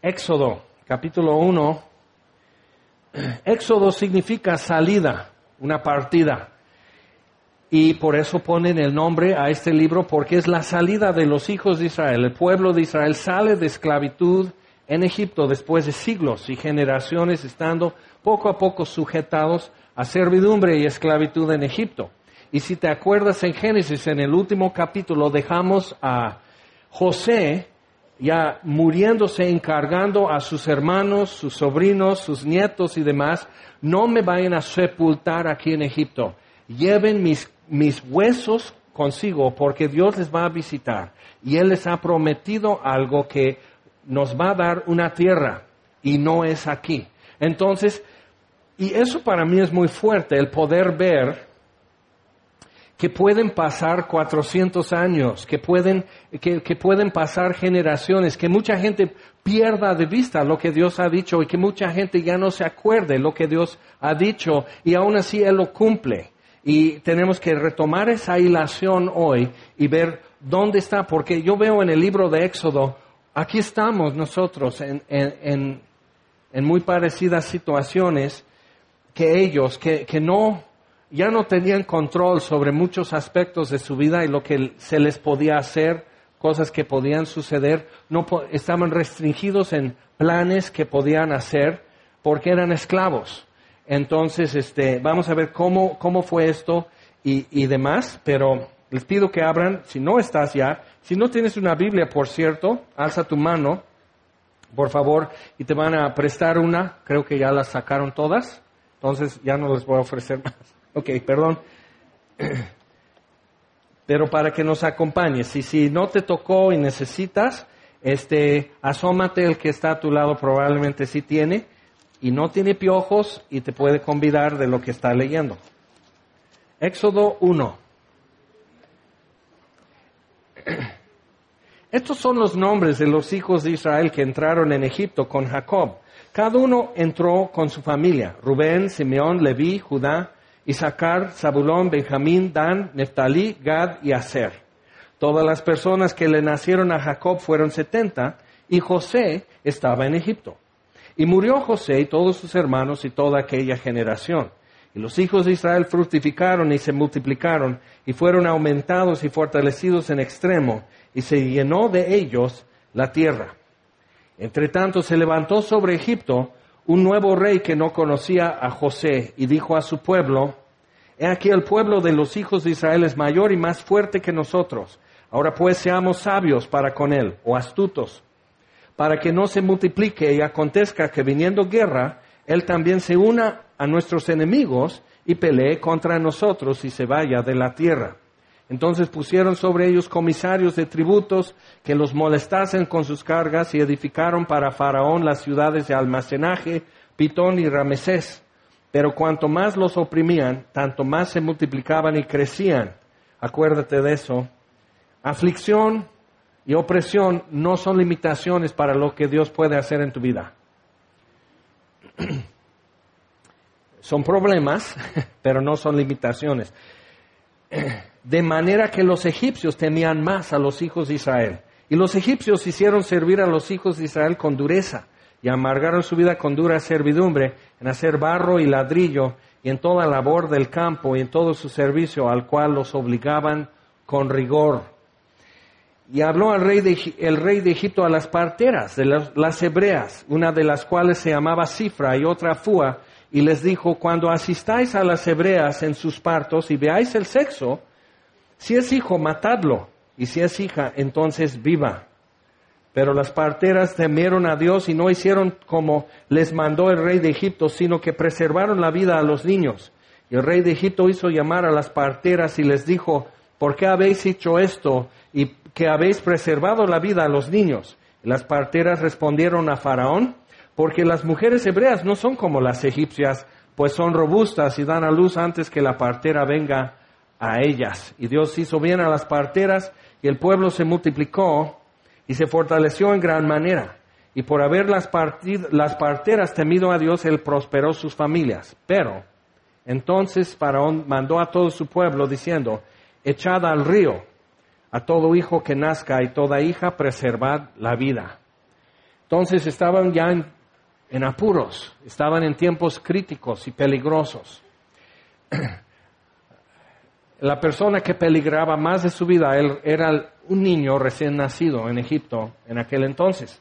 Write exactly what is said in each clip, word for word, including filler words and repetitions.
Éxodo, capítulo uno. Éxodo significa salida, una partida. Y por eso ponen el nombre a este libro, porque es la salida de los hijos de Israel. El pueblo de Israel sale de esclavitud en Egipto después de siglos y generaciones estando poco a poco sujetados a servidumbre y esclavitud en Egipto. Y si te acuerdas en Génesis, en el último capítulo, dejamos a José ya muriéndose, encargando a sus hermanos, sus sobrinos, sus nietos y demás, no me vayan a sepultar aquí en Egipto. Lleven mis, mis huesos consigo porque Dios les va a visitar. Y Él les ha prometido algo que nos va a dar una tierra y no es aquí. Entonces, y eso para mí es muy fuerte, el poder ver que pueden pasar cuatrocientos años, que pueden, que, que pueden pasar generaciones, que mucha gente pierda de vista lo que Dios ha dicho y que mucha gente ya no se acuerde lo que Dios ha dicho y aún así Él lo cumple. Y tenemos que retomar esa hilación hoy y ver dónde está, porque yo veo en el libro de Éxodo, aquí estamos nosotros en, en, en, en muy parecidas situaciones que ellos, que, que no, ya no tenían control sobre muchos aspectos de su vida y lo que se les podía hacer, cosas que podían suceder, no estaban restringidos en planes que podían hacer porque eran esclavos. Entonces, este, vamos a ver cómo, cómo fue esto y, y demás, pero les pido que abran, si no estás ya, si no tienes una Biblia, por cierto, alza tu mano, por favor, y te van a prestar una, creo que ya las sacaron todas, entonces ya no les voy a ofrecer más. Ok, perdón. Pero para que nos acompañes, y si no te tocó y necesitas, este, asómate, el que está a tu lado probablemente sí tiene, y no tiene piojos y te puede convidar de lo que está leyendo. Éxodo uno. Estos son los nombres de los hijos de Israel que entraron en Egipto con Jacob. Cada uno entró con su familia: Rubén, Simeón, Leví, Judá, Isaacar, Zabulón, Benjamín, Dan, Neftalí, Gad y Aser. Todas las personas que le nacieron a Jacob fueron setenta, y José estaba en Egipto. Y murió José y todos sus hermanos y toda aquella generación. Y los hijos de Israel fructificaron y se multiplicaron, y fueron aumentados y fortalecidos en extremo, y se llenó de ellos la tierra. Entre tanto se levantó sobre Egipto un nuevo rey que no conocía a José, y dijo a su pueblo: He aquí el pueblo de los hijos de Israel es mayor y más fuerte que nosotros. Ahora pues seamos sabios para con él, o astutos, para que no se multiplique y acontezca que viniendo guerra, él también se una a nuestros enemigos y pelee contra nosotros y se vaya de la tierra. Entonces pusieron sobre ellos comisarios de tributos que los molestasen con sus cargas, y edificaron para Faraón las ciudades de almacenaje, Pitón y Ramesés. Pero cuanto más los oprimían, tanto más se multiplicaban y crecían. Acuérdate de eso. Aflicción y opresión no son limitaciones para lo que Dios puede hacer en tu vida. Son problemas, pero no son limitaciones. De manera que los egipcios temían más a los hijos de Israel. Y los egipcios hicieron servir a los hijos de Israel con dureza, y amargaron su vida con dura servidumbre, en hacer barro y ladrillo, y en toda labor del campo, y en todo su servicio, al cual los obligaban con rigor. Y habló al rey de, el rey de Egipto a las parteras, de las, las hebreas, una de las cuales se llamaba Cifra y otra Fua, y les dijo: Cuando asistáis a las hebreas en sus partos y veáis el sexo, si es hijo, matadlo, y si es hija, entonces viva. Pero las parteras temieron a Dios y no hicieron como les mandó el rey de Egipto, sino que preservaron la vida a los niños. Y el rey de Egipto hizo llamar a las parteras y les dijo: ¿Por qué habéis hecho esto y que habéis preservado la vida a los niños? Y las parteras respondieron a Faraón: Porque las mujeres hebreas no son como las egipcias, pues son robustas y dan a luz antes que la partera venga a ellas. Y Dios hizo bien a las parteras, y el pueblo se multiplicó y se fortaleció en gran manera. Y por haber las, partid- las parteras temido a Dios, Él prosperó sus familias. Pero entonces Faraón mandó a todo su pueblo diciendo: Echad al río a todo hijo que nazca y toda hija preservad la vida. Entonces estaban ya en, en apuros, estaban en tiempos críticos y peligrosos. La persona que peligraba más de su vida él, era un niño recién nacido en Egipto en aquel entonces.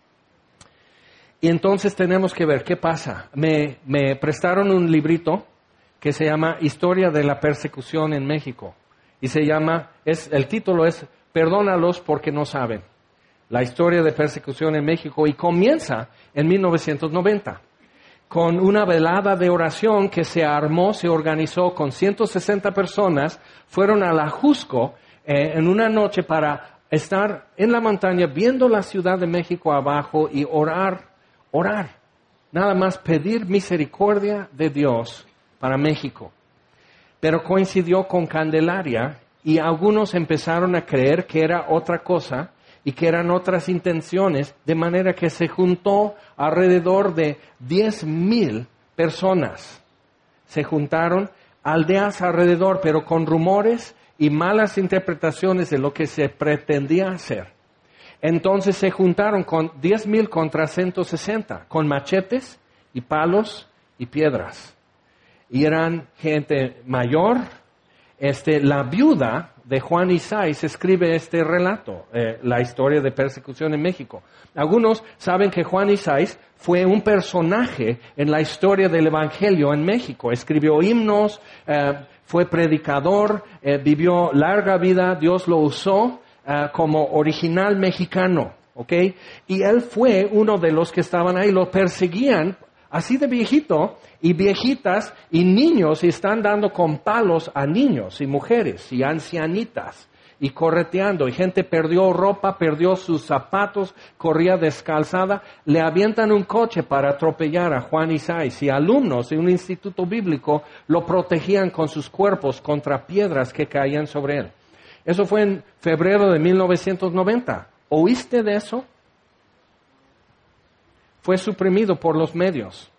Y entonces tenemos que ver qué pasa. Me, me prestaron un librito que se llama Historia de la Persecución en México. Y se llama, es, el título es Perdónalos porque no saben. La historia de persecución en México. Y comienza en mil novecientos noventa. Con una velada de oración que se armó, se organizó con ciento sesenta personas. Fueron a la Jusco eh, en una noche para estar en la montaña viendo la Ciudad de México abajo y orar, orar. Nada más pedir misericordia de Dios para México. Pero coincidió con Candelaria y algunos empezaron a creer que era otra cosa y que eran otras intenciones, de manera que se juntó alrededor de diez mil personas. Se juntaron aldeas alrededor, pero con rumores y malas interpretaciones de lo que se pretendía hacer. Entonces se juntaron con diez mil contra ciento sesenta, con machetes y palos y piedras. Y eran gente mayor. Este, la viuda de Juan Isaías escribe este relato, eh, la historia de persecución en México. Algunos saben que Juan Isaías fue un personaje en la historia del Evangelio en México. Escribió himnos, eh, fue predicador, eh, vivió larga vida, Dios lo usó eh, como original mexicano, ¿ok? Y él fue uno de los que estaban ahí, lo perseguían así de viejito, y viejitas y niños, y están dando con palos a niños y mujeres y ancianitas, y correteando, y gente perdió ropa, perdió sus zapatos, corría descalzada, le avientan un coche para atropellar a Juan Isaías, y alumnos de un instituto bíblico lo protegían con sus cuerpos contra piedras que caían sobre él. Eso fue en febrero de mil novecientos noventa. ¿Oíste de eso? Fue suprimido por los medios.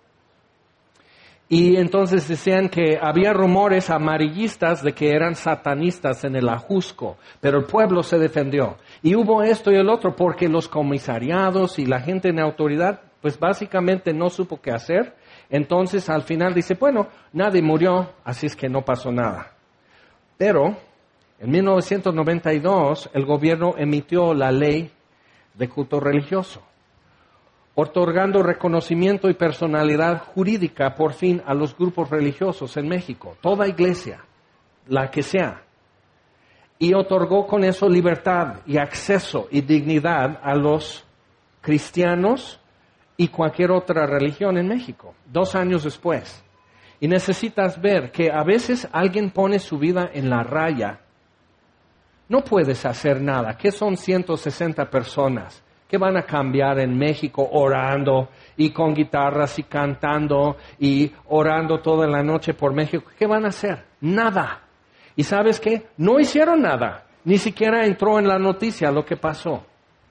Y entonces decían que había rumores amarillistas de que eran satanistas en el Ajusco, pero el pueblo se defendió. Y hubo esto y el otro porque los comisariados y la gente en autoridad, pues básicamente no supo qué hacer. Entonces al final dice, bueno, nadie murió, así es que no pasó nada. Pero en mil novecientos noventa y dos el gobierno emitió la ley de culto religioso, otorgando reconocimiento y personalidad jurídica por fin a los grupos religiosos en México, toda iglesia, la que sea, y otorgó con eso libertad y acceso y dignidad a los cristianos y cualquier otra religión en México, dos años después. Y necesitas ver que a veces alguien pone su vida en la raya, no puedes hacer nada. ¿Qué son ciento sesenta personas? ¿Qué van a cambiar en México orando y con guitarras y cantando y orando toda la noche por México? ¿Qué van a hacer? Nada. ¿Y sabes qué? No hicieron nada. Ni siquiera entró en la noticia lo que pasó.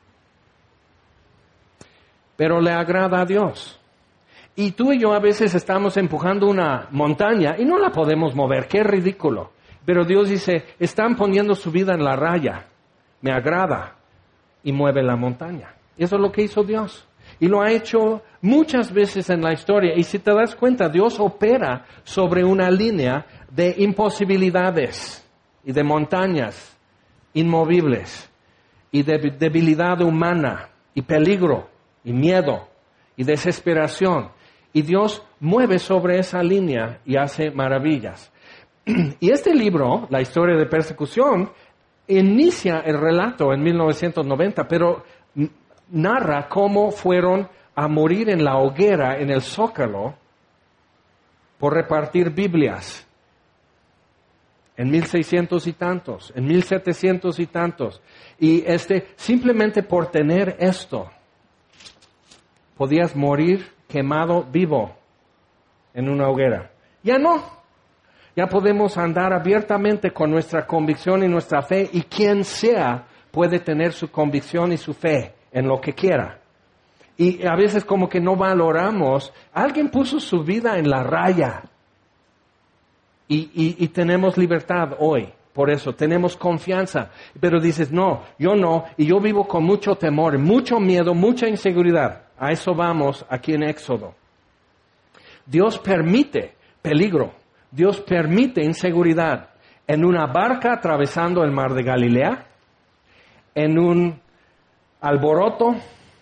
Pero le agrada a Dios. Y tú y yo a veces estamos empujando una montaña y no la podemos mover. ¡Qué ridículo! Pero Dios dice, están poniendo su vida en la raya. Me agrada. Y mueve la montaña. Eso es lo que hizo Dios. Y lo ha hecho muchas veces en la historia. Y si te das cuenta, Dios opera sobre una línea de imposibilidades y de montañas inmovibles y de debilidad humana y peligro y miedo y desesperación. Y Dios mueve sobre esa línea y hace maravillas. Y este libro, La historia de persecución, inicia el relato en mil novecientos noventa, pero narra cómo fueron a morir en la hoguera, en el Zócalo, por repartir Biblias. En mil seiscientos y tantos, en mil setecientos y tantos. Y este, simplemente por tener esto, podías morir quemado vivo en una hoguera. Ya no. Ya podemos andar abiertamente con nuestra convicción y nuestra fe, y quien sea puede tener su convicción y su fe en lo que quiera. Y a veces como que no valoramos, alguien puso su vida en la raya y, y, y tenemos libertad hoy por eso, tenemos confianza. Pero dices, no, yo no, y yo vivo con mucho temor, mucho miedo, mucha inseguridad. A eso vamos aquí en Éxodo. Dios permite peligro, Dios permite inseguridad en una barca atravesando el mar de Galilea, en un alboroto,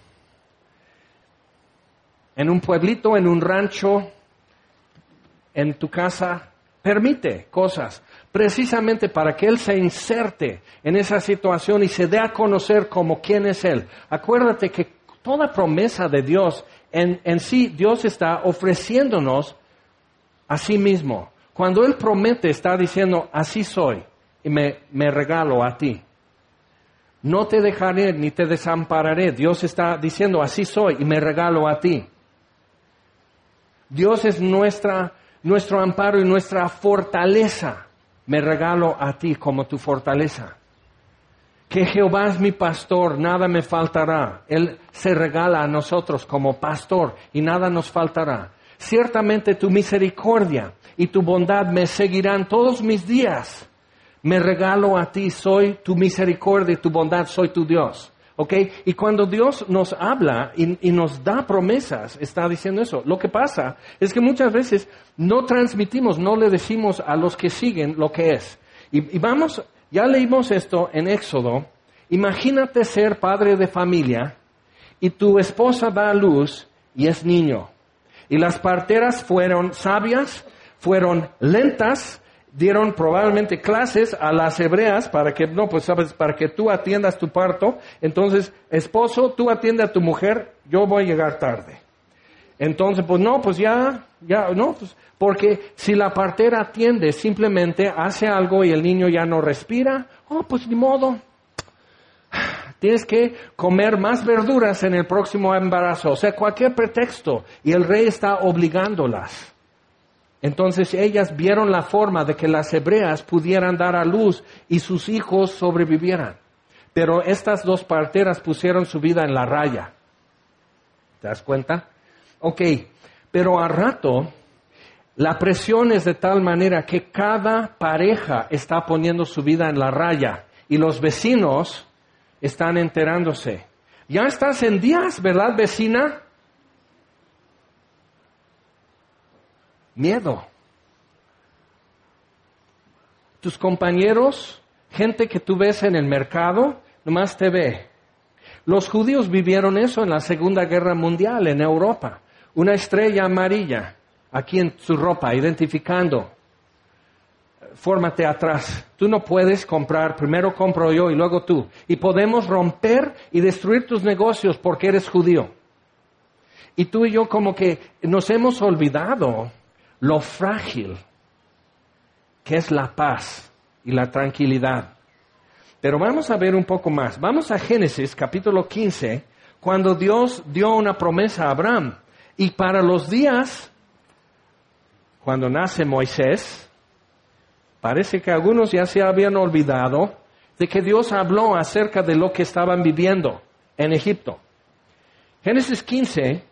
en un pueblito, en un rancho, en tu casa. Permite cosas precisamente para que Él se inserte en esa situación y se dé a conocer como quién es Él. Acuérdate que toda promesa de Dios, en, en sí, Dios está ofreciéndonos a sí mismo. Cuando Él promete, está diciendo, así soy y me, me regalo a ti. No te dejaré ni te desampararé. Dios está diciendo, así soy y me regalo a ti. Dios es nuestra, nuestro amparo y nuestra fortaleza. Me regalo a ti como tu fortaleza. Que Jehová es mi pastor, nada me faltará. Él se regala a nosotros como pastor y nada nos faltará. Ciertamente tu misericordia y tu bondad me seguirán todos mis días. Me regalo a ti, soy tu misericordia y tu bondad, soy tu Dios. ¿Ok? Y cuando Dios nos habla y, y nos da promesas, está diciendo eso. Lo que pasa es que muchas veces no transmitimos, no le decimos a los que siguen lo que es. Y, y vamos, ya leímos esto en Éxodo. Imagínate ser padre de familia y tu esposa da a luz y es niño. Y las parteras fueron sabias, fueron lentas, dieron probablemente clases a las hebreas para que, no, pues sabes, para que tú atiendas tu parto. Entonces, esposo, tú atiende a tu mujer, yo voy a llegar tarde. Entonces, pues no, pues ya, ya, no, pues, porque si la partera atiende, simplemente hace algo y el niño ya no respira, oh, pues ni modo. Tienes que comer más verduras en el próximo embarazo, o sea, cualquier pretexto, y el rey está obligándolas. Entonces ellas vieron la forma de que las hebreas pudieran dar a luz y sus hijos sobrevivieran. Pero estas dos parteras pusieron su vida en la raya. ¿Te das cuenta? Ok, pero a rato la presión es de tal manera que cada pareja está poniendo su vida en la raya y los vecinos están enterándose. Ya estás en días, ¿verdad, vecina? Miedo. Tus compañeros, gente que tú ves en el mercado, nomás te ve. Los judíos vivieron eso en la Segunda Guerra Mundial en Europa. Una estrella amarilla aquí en su ropa, identificando. Fórmate atrás. Tú no puedes comprar, primero compro yo y luego tú. Y podemos romper y destruir tus negocios porque eres judío. Y tú y yo como que nos hemos olvidado lo frágil que es la paz y la tranquilidad. Pero vamos a ver un poco más. Vamos a Génesis capítulo quince, cuando Dios dio una promesa a Abraham. Y para los días, cuando nace Moisés, parece que algunos ya se habían olvidado de que Dios habló acerca de lo que estaban viviendo en Egipto. Génesis quince,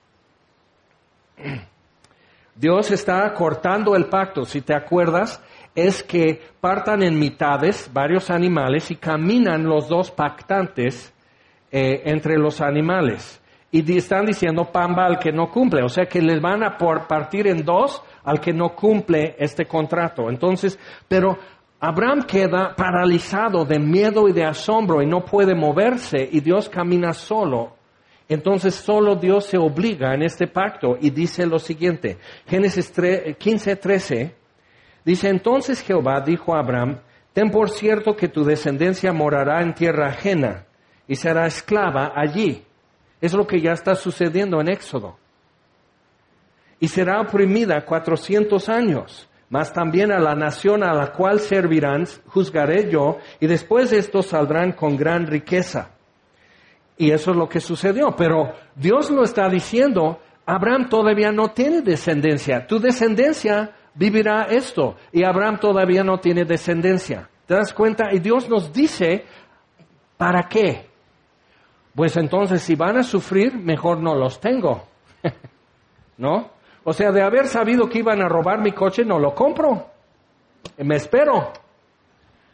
Dios está cortando el pacto. Si te acuerdas, es que partan en mitades varios animales y caminan los dos pactantes eh, entre los animales. Y están diciendo pamba al que no cumple. O sea que les van a por partir en dos al que no cumple este contrato. Entonces, pero Abraham queda paralizado de miedo y de asombro y no puede moverse y Dios camina solo. Entonces solo Dios se obliga en este pacto y dice lo siguiente. Génesis quince, trece. Dice, entonces Jehová dijo a Abraham, ten por cierto que tu descendencia morará en tierra ajena y será esclava allí. Es lo que ya está sucediendo en Éxodo. Y será oprimida cuatrocientos años, mas también a la nación a la cual servirán juzgaré yo, y después de esto saldrán con gran riqueza. Y eso es lo que sucedió. Pero Dios lo está diciendo, Abraham todavía no tiene descendencia. Tu descendencia vivirá esto. Y Abraham todavía no tiene descendencia. ¿Te das cuenta? Y Dios nos dice, ¿para qué? Pues entonces, si van a sufrir, mejor no los tengo. ¿No? O sea, de haber sabido que iban a robar mi coche, no lo compro. Me espero.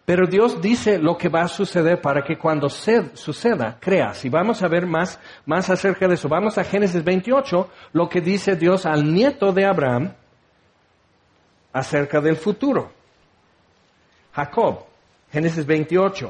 Pero Dios dice lo que va a suceder para que cuando se, suceda, creas. Y vamos a ver más, más acerca de eso. Vamos a Génesis veintiocho, lo que dice Dios al nieto de Abraham acerca del futuro. Jacob, Génesis veintiocho.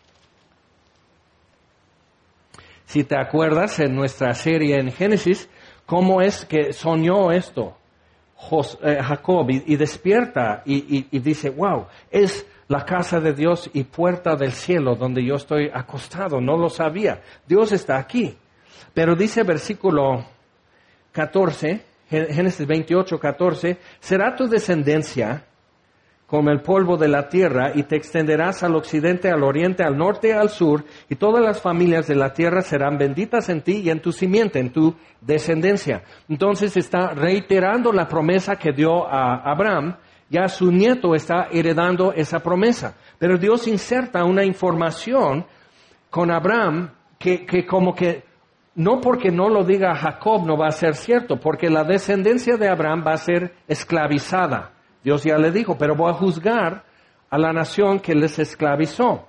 Si te acuerdas en nuestra serie en Génesis, cómo es que soñó esto Jos, eh, Jacob y, y despierta y, y, y dice, wow, es la casa de Dios y puerta del cielo donde yo estoy acostado. No lo sabía. Dios está aquí. Pero dice versículo catorce, Génesis veintiocho, catorce, será tu descendencia como el polvo de la tierra, y te extenderás al occidente, al oriente, al norte y al sur, y todas las familias de la tierra serán benditas en ti y en tu simiente, en tu descendencia. Entonces está reiterando la promesa que dio a Abraham. Ya su nieto está heredando esa promesa. Pero Dios inserta una información con Abraham que, que como que, no porque no lo diga Jacob no va a ser cierto, porque la descendencia de Abraham va a ser esclavizada. Dios ya le dijo, pero voy a juzgar a la nación que les esclavizó.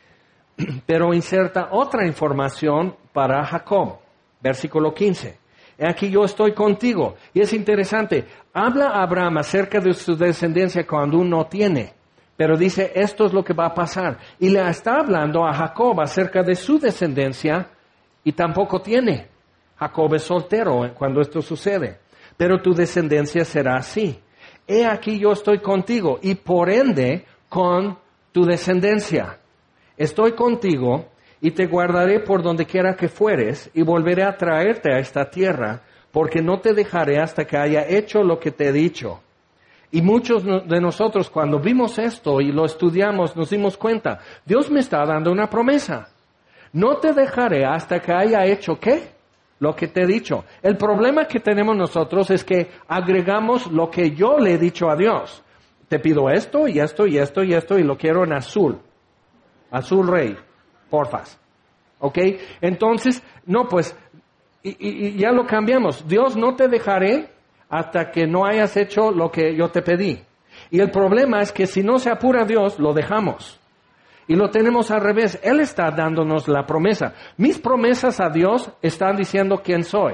Pero inserta otra información para Jacob. Versículo quince. Aquí yo estoy contigo. Y es interesante. Habla a Abraham acerca de su descendencia cuando uno tiene. Pero dice, esto es lo que va a pasar. Y le está hablando a Jacob acerca de su descendencia y tampoco tiene. Jacob es soltero cuando esto sucede. Pero tu descendencia será así. He aquí yo estoy contigo y por ende con tu descendencia. Estoy contigo y te guardaré por donde quiera que fueres y volveré a traerte a esta tierra, porque no te dejaré hasta que haya hecho lo que te he dicho. Y muchos de nosotros cuando vimos esto y lo estudiamos nos dimos cuenta, Dios me está dando una promesa. No te dejaré hasta que haya hecho ¿qué? Lo que te he dicho. El problema que tenemos nosotros es que agregamos lo que yo le he dicho a Dios. Te pido esto y esto y esto y esto y lo quiero en azul. Azul rey, porfas. ¿Ok? Entonces, no pues, y, y, y ya lo cambiamos. Dios no te dejaré hasta que no hayas hecho lo que yo te pedí. Y el problema es que si no se apura Dios, lo dejamos. Y lo tenemos al revés. Él está dándonos la promesa. Mis promesas a Dios están diciendo quién soy.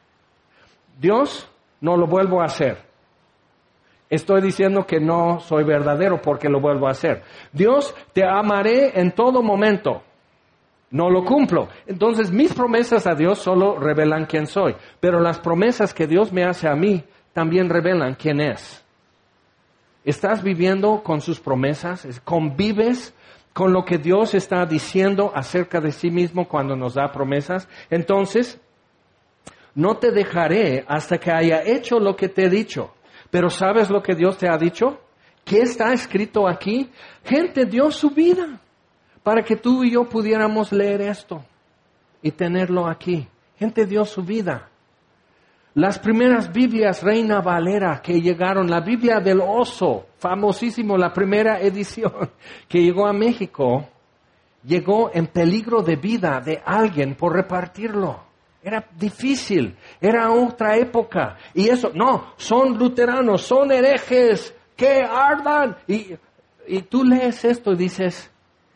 Dios, no lo vuelvo a hacer. Estoy diciendo que no soy verdadero porque lo vuelvo a hacer. Dios, te amaré en todo momento. No lo cumplo. Entonces, mis promesas a Dios solo revelan quién soy. Pero las promesas que Dios me hace a mí también revelan quién es. ¿Estás viviendo con sus promesas? ¿Convives con lo que Dios está diciendo acerca de sí mismo cuando nos da promesas? Entonces, no te dejaré hasta que haya hecho lo que te he dicho. Pero ¿sabes lo que Dios te ha dicho? ¿Qué está escrito aquí? Gente dio su vida para que tú y yo pudiéramos leer esto y tenerlo aquí. Gente dio su vida. Las primeras Biblias Reina Valera que llegaron, la Biblia del oso, famosísimo, la primera edición que llegó a México, llegó en peligro de vida de alguien por repartirlo. Era difícil, era otra época. Y eso, no, son luteranos, son herejes, que ardan. Y, y tú lees esto y dices,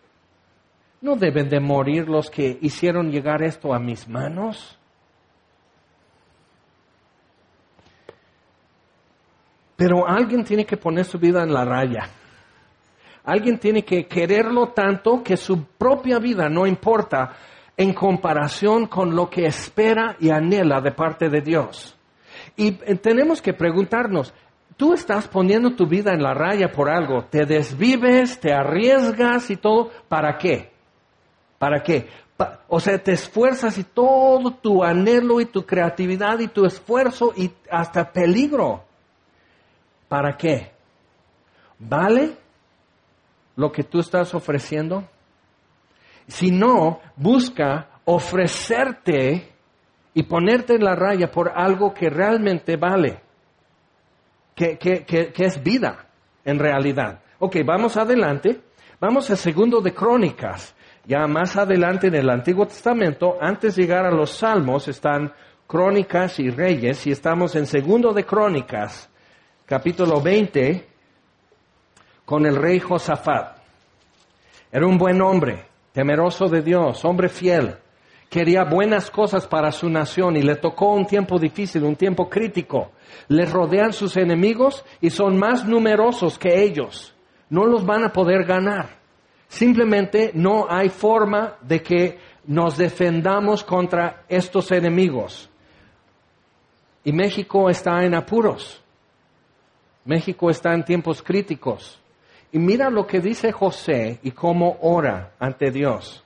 ¿no deben de morir los que hicieron llegar esto a mis manos? Pero alguien tiene que poner su vida en la raya. Alguien tiene que quererlo tanto que su propia vida no importa en comparación con lo que espera y anhela de parte de Dios. Y tenemos que preguntarnos, ¿tú estás poniendo tu vida en la raya por algo? ¿Te desvives, te arriesgas y todo? ¿Para qué? ¿Para qué? Pa- o sea, te esfuerzas y todo tu anhelo y tu creatividad y tu esfuerzo y hasta peligro. ¿Para qué? ¿Vale lo que tú estás ofreciendo? Si no, busca ofrecerte y ponerte en la raya por algo que realmente vale, que, que, que, que es vida en realidad. Ok, vamos adelante. Vamos a Segundo de Crónicas. Ya más adelante en el Antiguo Testamento, antes de llegar a los Salmos, están Crónicas y Reyes, y estamos en Segundo de Crónicas, capítulo veinte, con el rey Josafat. Era un buen hombre, temeroso de Dios, hombre fiel. Quería buenas cosas para su nación y le tocó un tiempo difícil, un tiempo crítico. Les rodean sus enemigos y son más numerosos que ellos. No los van a poder ganar. Simplemente no hay forma de que nos defendamos contra estos enemigos. Y México está en apuros. México está en tiempos críticos. Y mira lo que dice José y cómo ora ante Dios.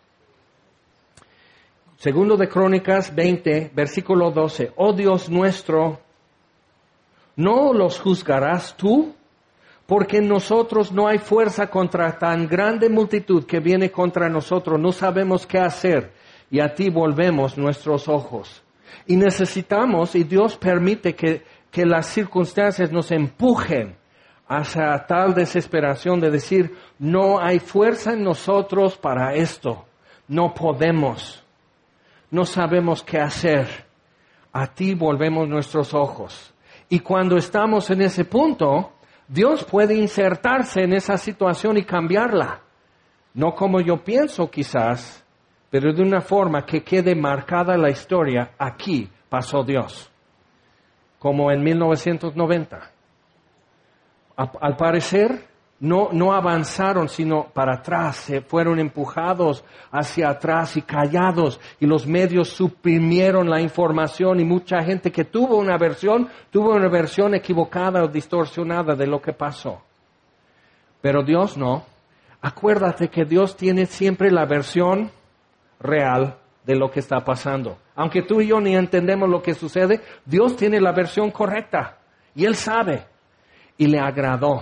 Segundo de Crónicas veinte, versículo doce. Oh Dios nuestro, ¿no los juzgarás tú? Porque en nosotros no hay fuerza contra tan grande multitud que viene contra nosotros. No sabemos qué hacer y a ti volvemos nuestros ojos. Y necesitamos, y Dios permite que, que las circunstancias nos empujen hacia tal desesperación de decir, no hay fuerza en nosotros para esto. No podemos. No sabemos qué hacer. A ti volvemos nuestros ojos. Y cuando estamos en ese punto, Dios puede insertarse en esa situación y cambiarla. No como yo pienso quizás, pero de una forma que quede marcada la historia. Aquí pasó Dios. Como en mil novecientos noventa. A, al parecer, no, no avanzaron, sino para atrás, se fueron empujados hacia atrás y callados, y los medios suprimieron la información, y mucha gente que tuvo una versión, tuvo una versión equivocada o distorsionada de lo que pasó. Pero Dios no. Acuérdate que Dios tiene siempre la versión real de lo que está pasando. Aunque tú y yo ni entendemos lo que sucede, Dios tiene la versión correcta, y Él sabe, y le agradó.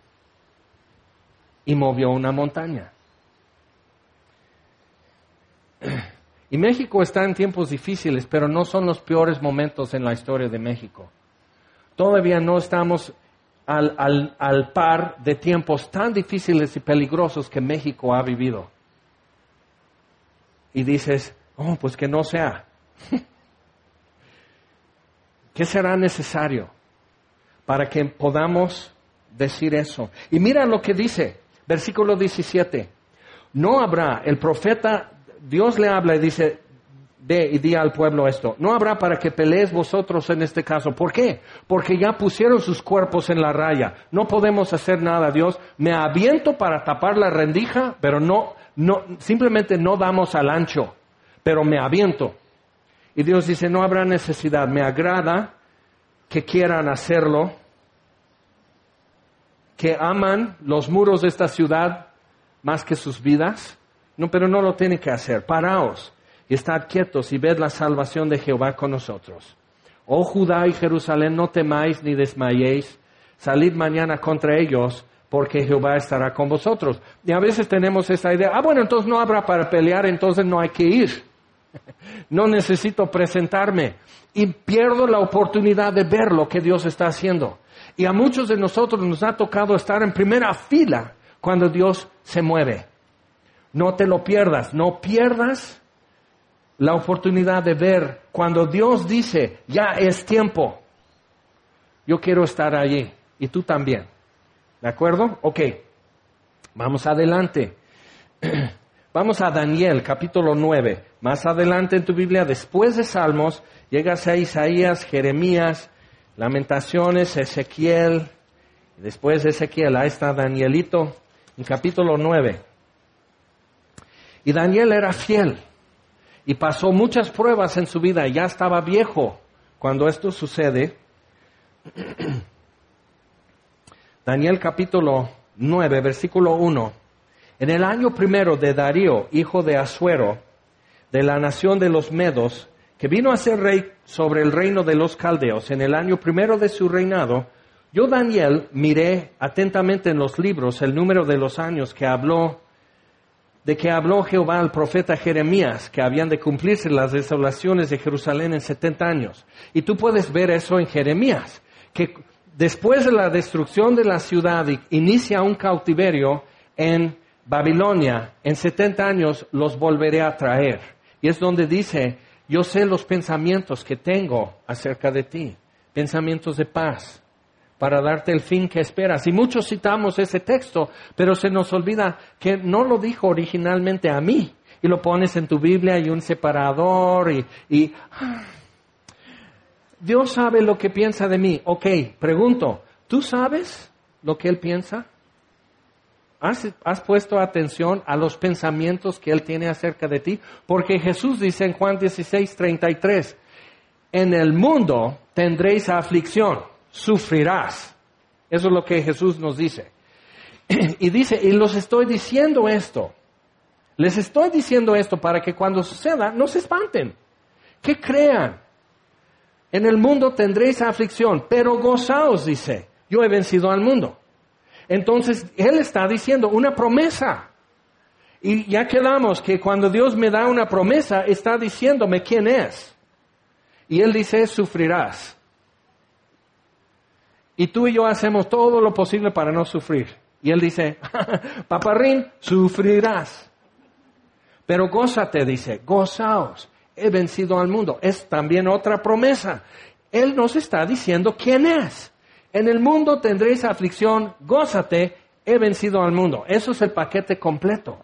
Y movió una montaña. Y México está en tiempos difíciles, pero no son los peores momentos en la historia de México. Todavía no estamos al, al, al par de tiempos tan difíciles y peligrosos que México ha vivido. Y dices, oh, pues que no sea. ¿Qué será necesario para que podamos decir eso? Y mira lo que dice. Versículo diecisiete. No habrá, el profeta, Dios le habla y dice, ve y di al pueblo esto. No habrá para que pelees vosotros en este caso. ¿Por qué? Porque ya pusieron sus cuerpos en la raya. No podemos hacer nada, Dios. Me aviento para tapar la rendija, pero no, no, simplemente no damos al ancho. Pero me aviento. Y Dios dice, no habrá necesidad. Me agrada que quieran hacerlo, que aman los muros de esta ciudad más que sus vidas. No, pero no lo tienen que hacer. Paraos y estad quietos y ved la salvación de Jehová con nosotros. Oh Judá y Jerusalén, no temáis ni desmayéis. Salid mañana contra ellos, porque Jehová estará con vosotros. Y a veces tenemos esa idea, ah, bueno, entonces no habrá para pelear, entonces no hay que ir. No necesito presentarme. Y pierdo la oportunidad de ver lo que Dios está haciendo. Y a muchos de nosotros nos ha tocado estar en primera fila cuando Dios se mueve. No te lo pierdas, no pierdas la oportunidad de ver cuando Dios dice, ya es tiempo. Yo quiero estar allí y tú también. ¿De acuerdo? Ok, vamos adelante. Vamos a Daniel, capítulo nueve. Más adelante en tu Biblia, después de Salmos, llegas a Isaías, Jeremías, Lamentaciones, Ezequiel, y después de Ezequiel, ahí está Danielito, en capítulo nueve. Y Daniel era fiel, y pasó muchas pruebas en su vida, ya estaba viejo cuando esto sucede. Daniel capítulo nueve, versículo uno. En el año primero de Darío, hijo de Asuero, de la nación de los Medos, que vino a ser rey sobre el reino de los caldeos, en el año primero de su reinado, yo, Daniel, miré atentamente en los libros el número de los años que habló, de que habló Jehová al profeta Jeremías, que habían de cumplirse las desolaciones de Jerusalén en setenta años. Y tú puedes ver eso en Jeremías, que después de la destrucción de la ciudad inicia un cautiverio en Babilonia. En setenta años los volveré a traer. Y es donde dice, yo sé los pensamientos que tengo acerca de ti, pensamientos de paz, para darte el fin que esperas. Y muchos citamos ese texto, pero se nos olvida que no lo dijo originalmente a mí. Y lo pones en tu Biblia y un separador y... y Dios sabe lo que piensa de mí. Ok, pregunto, ¿tú sabes lo que Él piensa? ¿Has, ¿Has puesto atención a los pensamientos que Él tiene acerca de ti? Porque Jesús dice en Juan dieciséis, treinta y tres, en el mundo tendréis aflicción, sufrirás. Eso es lo que Jesús nos dice. Y dice, y los estoy diciendo esto, les estoy diciendo esto para que cuando suceda no se espanten, que crean. En el mundo tendréis aflicción, pero gozaos, dice, yo he vencido al mundo. Entonces, Él está diciendo una promesa. Y ya quedamos que cuando Dios me da una promesa, está diciéndome quién es. Y Él dice, sufrirás. Y tú y yo hacemos todo lo posible para no sufrir. Y Él dice, paparrín, sufrirás. Pero gózate, dice, gozaos. He vencido al mundo. Es también otra promesa. Él nos está diciendo quién es. En el mundo tendréis aflicción, gózate, he vencido al mundo. Eso es el paquete completo.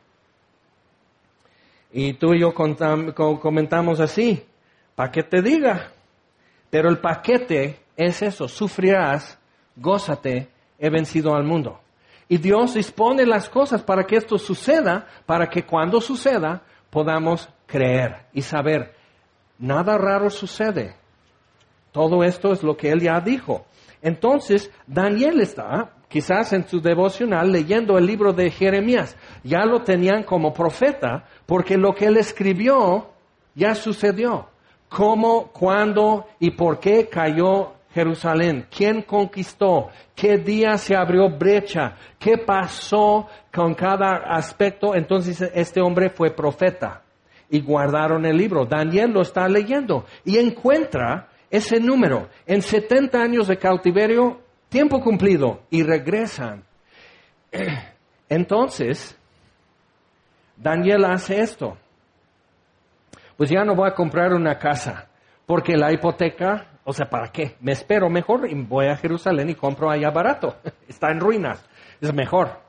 Y tú y yo contam- comentamos así, para que te diga. Pero el paquete es eso, sufrirás, gózate, he vencido al mundo. Y Dios dispone las cosas para que esto suceda, para que cuando suceda podamos creer y saber, nada raro sucede. Todo esto es lo que Él ya dijo. Entonces, Daniel está, quizás en su devocional, leyendo el libro de Jeremías. Ya lo tenían como profeta, porque lo que él escribió ya sucedió. ¿Cómo, cuándo y por qué cayó Jerusalén? ¿Quién conquistó? ¿Qué día se abrió brecha? ¿Qué pasó con cada aspecto? Entonces, este hombre fue profeta. Y guardaron el libro. Daniel lo está leyendo y encuentra ese número. En setenta años de cautiverio, tiempo cumplido, y regresan. Entonces, Daniel hace esto. Pues ya no voy a comprar una casa, porque la hipoteca, o sea, ¿para qué? Me espero mejor y voy a Jerusalén y compro allá barato. Está en ruinas, es mejor.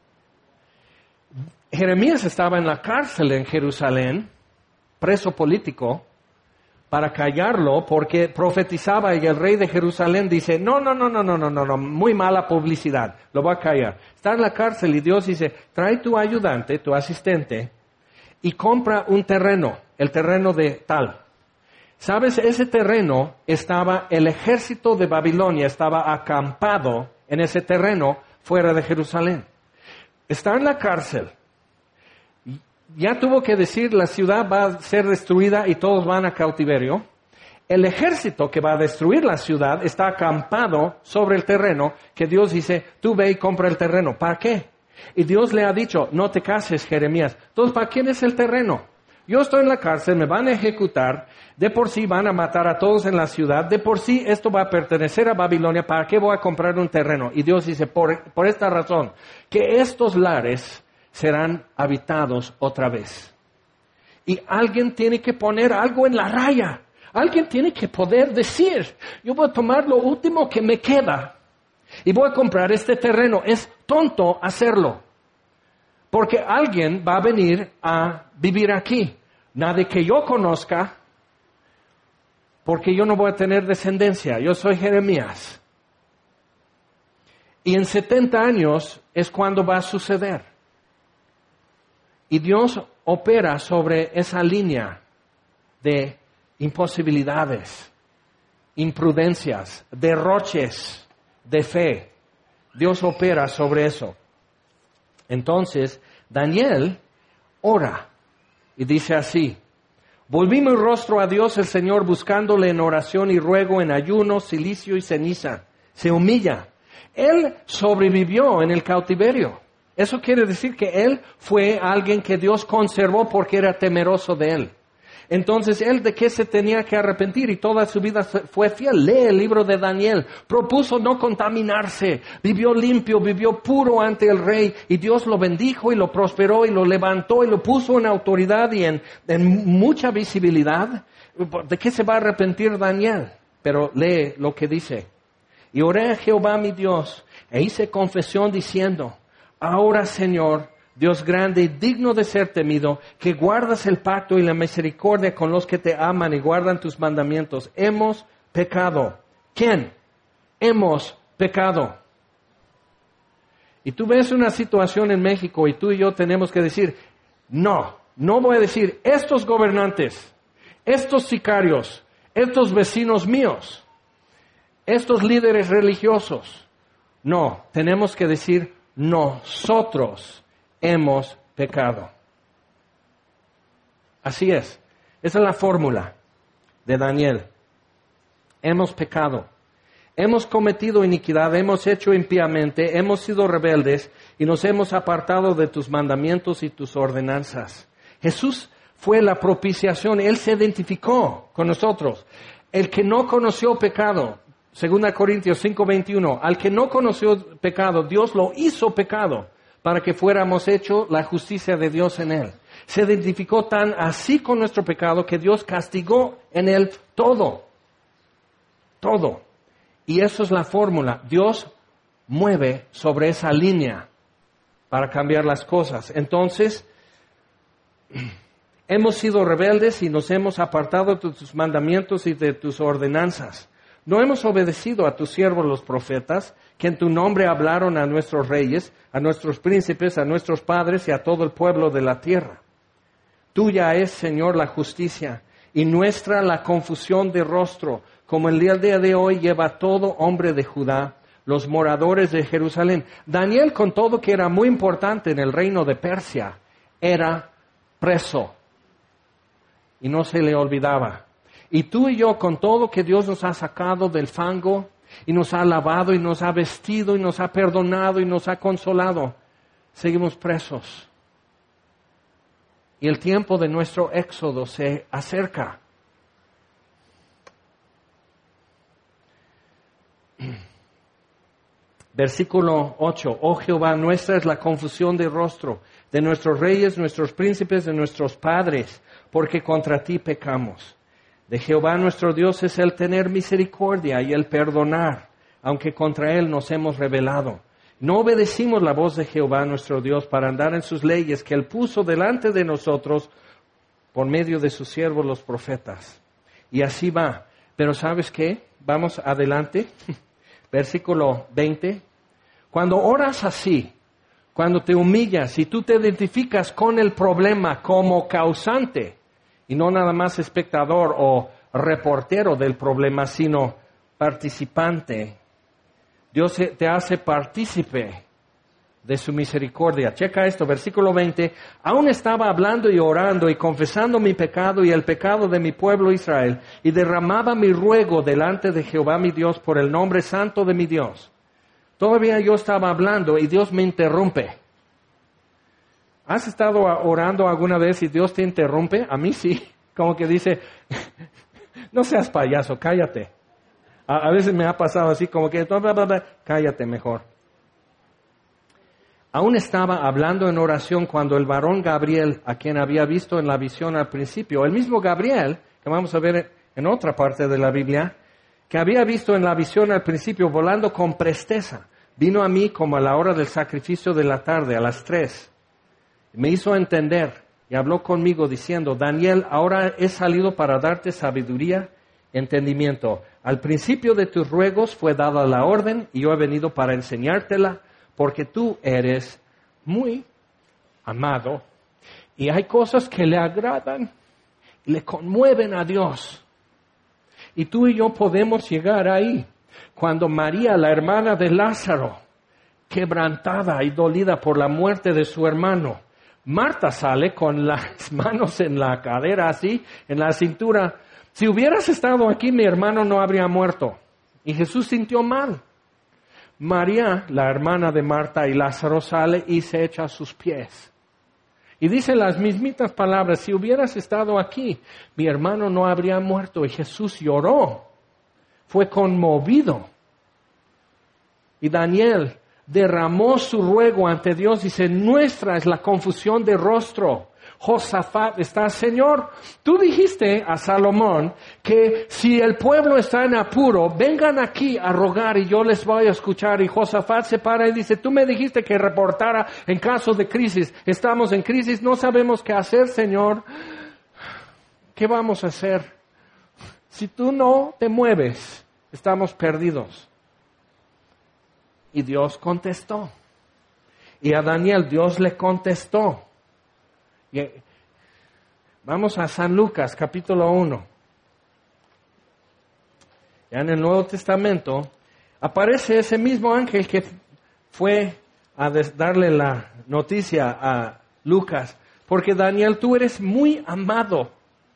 Jeremías estaba en la cárcel en Jerusalén, preso político, para callarlo, porque profetizaba y el rey de Jerusalén dice, no, no, no, no, no, no, no, no, muy mala publicidad, lo voy a callar. Está en la cárcel y Dios dice, trae tu ayudante, tu asistente, y compra un terreno, el terreno de tal. ¿Sabes? Ese terreno estaba, el ejército de Babilonia estaba acampado en ese terreno fuera de Jerusalén. Está en la cárcel. Ya tuvo que decir, la ciudad va a ser destruida y todos van a cautiverio. El ejército que va a destruir la ciudad está acampado sobre el terreno que Dios dice, tú ve y compra el terreno. ¿Para qué? Y Dios le ha dicho, no te cases, Jeremías. Entonces, ¿para quién es el terreno? Yo estoy en la cárcel, me van a ejecutar, de por sí van a matar a todos en la ciudad, de por sí esto va a pertenecer a Babilonia, ¿para qué voy a comprar un terreno? Y Dios dice, por, por esta razón, que estos lares serán habitados otra vez. Y alguien tiene que poner algo en la raya. Alguien tiene que poder decir, yo voy a tomar lo último que me queda y voy a comprar este terreno. Es tonto hacerlo. Porque alguien va a venir a vivir aquí. Nadie que yo conozca, porque yo no voy a tener descendencia. Yo soy Jeremías. Y en setenta años es cuando va a suceder. Y Dios opera sobre esa línea de imposibilidades, imprudencias, derroches de fe. Dios opera sobre eso. Entonces, Daniel ora y dice así, volví mi rostro a Dios el Señor buscándole en oración y ruego, en ayuno, cilicio y ceniza. Se humilla. Él sobrevivió en el cautiverio. Eso quiere decir que él fue alguien que Dios conservó porque era temeroso de él. Entonces, él de qué se tenía que arrepentir y toda su vida fue fiel. Lee el libro de Daniel. Propuso no contaminarse. Vivió limpio, vivió puro ante el rey. Y Dios lo bendijo y lo prosperó y lo levantó y lo puso en autoridad y en, en mucha visibilidad. ¿De qué se va a arrepentir Daniel? Pero lee lo que dice. Y oré a Jehová mi Dios, e hice confesión diciendo, ahora Señor, Dios grande y digno de ser temido, que guardas el pacto y la misericordia con los que te aman y guardan tus mandamientos. Hemos pecado. ¿Quién? Hemos pecado. Y tú ves una situación en México y tú y yo tenemos que decir, no, no voy a decir, estos gobernantes, estos sicarios, estos vecinos míos, estos líderes religiosos. No, tenemos que decir, nosotros hemos pecado. Así es. Esa es la fórmula de Daniel. Hemos pecado. Hemos cometido iniquidad, hemos hecho impíamente, hemos sido rebeldes y nos hemos apartado de tus mandamientos y tus ordenanzas. Jesús fue la propiciación, Él se identificó con nosotros. El que no conoció pecado, Segunda Corintios cinco veintiuno, al que no conoció pecado, Dios lo hizo pecado para que fuéramos hechos la justicia de Dios en Él. Se identificó tan así con nuestro pecado que Dios castigó en Él todo. Todo. Y eso es la fórmula. Dios mueve sobre esa línea para cambiar las cosas. Entonces, hemos sido rebeldes y nos hemos apartado de tus mandamientos y de tus ordenanzas. No hemos obedecido a tus siervos los profetas, que en tu nombre hablaron a nuestros reyes, a nuestros príncipes, a nuestros padres y a todo el pueblo de la tierra. Tuya es, Señor, la justicia y nuestra la confusión de rostro, como el día de hoy lleva todo hombre de Judá, los moradores de Jerusalén. Daniel, con todo que era muy importante en el reino de Persia, era preso y no se le olvidaba. Y tú y yo, con todo que Dios nos ha sacado del fango y nos ha lavado y nos ha vestido y nos ha perdonado y nos ha consolado, seguimos presos. Y el tiempo de nuestro éxodo se acerca. Versículo ocho. Oh Jehová, nuestra es la confusión de rostro de nuestros reyes, nuestros príncipes, de nuestros padres, porque contra ti pecamos. De Jehová nuestro Dios es el tener misericordia y el perdonar, aunque contra Él nos hemos rebelado. No obedecimos la voz de Jehová nuestro Dios para andar en sus leyes que Él puso delante de nosotros por medio de sus siervos los profetas. Y así va. Pero ¿sabes qué? Vamos adelante. Versículo veinte. Cuando oras así, cuando te humillas y tú te identificas con el problema como causante, y no nada más espectador o reportero del problema, sino participante. Dios te hace partícipe de su misericordia. Checa esto, versículo veinte. Aún estaba hablando y orando y confesando mi pecado y el pecado de mi pueblo Israel, y derramaba mi ruego delante de Jehová mi Dios por el nombre santo de mi Dios. Todavía yo estaba hablando y Dios me interrumpe. ¿Has estado orando alguna vez y Dios te interrumpe? A mí sí. Como que dice, no seas payaso, cállate. A, a veces me ha pasado así como que, cállate mejor. Aún estaba hablando en oración cuando el varón Gabriel, a quien había visto en la visión al principio, el mismo Gabriel, que vamos a ver en otra parte de la Biblia, que había visto en la visión al principio volando con presteza, vino a mí como a la hora del sacrificio de la tarde, a las tres. Me hizo entender y habló conmigo diciendo, Daniel, ahora he salido para darte sabiduría, entendimiento. Al principio de tus ruegos fue dada la orden y yo he venido para enseñártela porque tú eres muy amado y hay cosas que le agradan y le conmueven a Dios. Y tú y yo podemos llegar ahí cuando María, la hermana de Lázaro, quebrantada y dolida por la muerte de su hermano, Marta sale con las manos en la cadera así, en la cintura. Si hubieras estado aquí, mi hermano no habría muerto. Y Jesús sintió mal. María, la hermana de Marta y Lázaro, sale y se echa a sus pies. Y dice las mismitas palabras, si hubieras estado aquí, mi hermano no habría muerto. Y Jesús lloró, fue conmovido. Y Daniel derramó su ruego ante Dios, dice, nuestra es la confusión de rostro. Josafat está, Señor, tú dijiste a Salomón que si el pueblo está en apuro, vengan aquí a rogar y yo les voy a escuchar. Y Josafat se para y dice, tú me dijiste que reportara en caso de crisis. Estamos en crisis, no sabemos qué hacer, Señor. ¿Qué vamos a hacer? Si tú no te mueves, estamos perdidos. Y Dios contestó. Y a Daniel Dios le contestó. Y vamos a San Lucas, capítulo uno. Ya en el Nuevo Testamento aparece ese mismo ángel que fue a darle la noticia a Lucas. Porque Daniel, tú eres muy amado.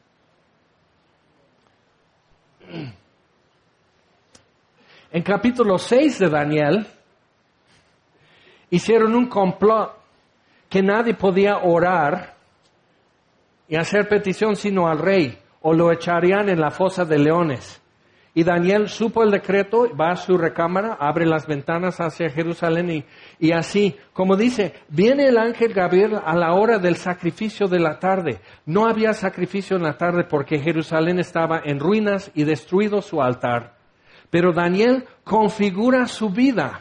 En capítulo seis de Daniel, hicieron un complot que nadie podía orar y hacer petición sino al rey, o lo echarían en la fosa de leones. Y Daniel supo el decreto, va a su recámara, abre las ventanas hacia Jerusalén y, y así, como dice, viene el ángel Gabriel a la hora del sacrificio de la tarde. No había sacrificio en la tarde porque Jerusalén estaba en ruinas y destruido su altar. Pero Daniel configura su vida.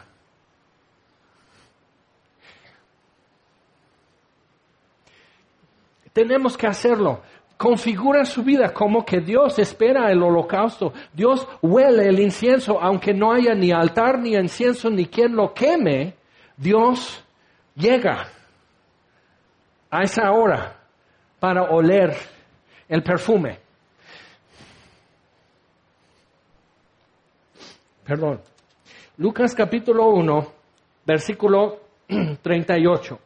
Tenemos que hacerlo. Configura su vida como que Dios espera el holocausto. Dios huele el incienso, aunque no haya ni altar, ni incienso, ni quien lo queme. Dios llega a esa hora para oler el perfume. Perdón. Lucas capítulo uno, versículo treinta y ocho.